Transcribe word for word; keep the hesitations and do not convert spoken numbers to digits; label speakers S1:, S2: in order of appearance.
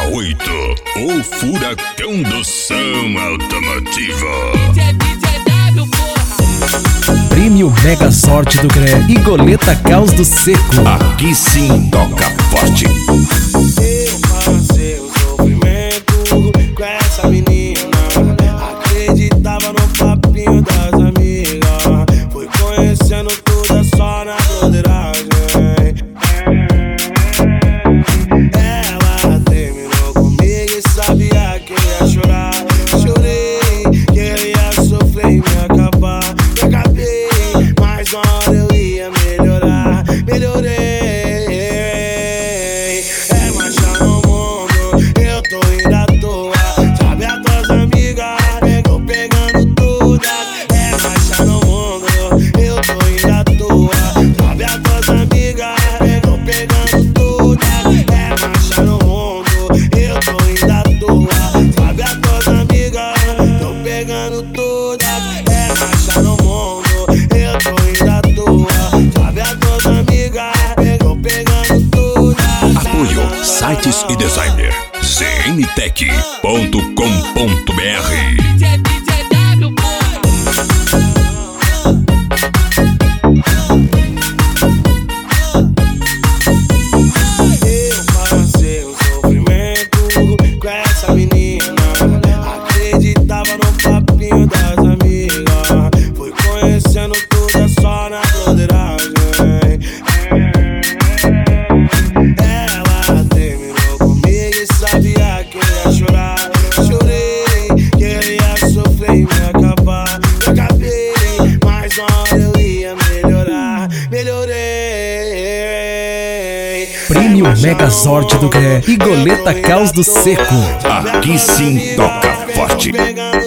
S1: oito, o furacão do som automotivo.
S2: Prêmio Mega Sorte do Gré e Goleta Caos do Seco.
S1: Aqui sim toca forte.
S3: Eu passei o sofrimento com essa menina. Acreditava no papinho das amigas. Fui conhecendo tudo só na broderagem. Ela terminou comigo e sabia que ia chorar. Chorei, que eu ia sofrer e me acabar. Me acabei, mas uma hora eu ia melhorar. Melhorei. É marcha no mundo, eu tô indo à toa. Sabe as tuas amigas, tô pegando todas. É marcha no mundo, eu tô indo à toa. Sabe as tuas amigas, tô pegando todas. É marcha no mundo, eu tô indo à toa. Sabe as tuas amigas, tô pegando todas. É marcha no mundo, eu tô indo à toa. Sabe as tuas amigas, tô pegando todas.
S1: Apoio sites e designer z n tech ponto com ponto b r.
S3: Eu passei o sofrimento com essa menina. Acreditava no papinho das amigas. Fui conhecendo tudo só na broderagem. Ela terminou comigo e sabia que ia chorar. Chorei, que eu ia sofrer e me acabar. Me acabei, mas uma hora eu ia melhorar. Melhorei.
S2: Prêmio Mega Sorte do Gré e Goleta Caos do Seco.
S1: Aqui sim toca forte.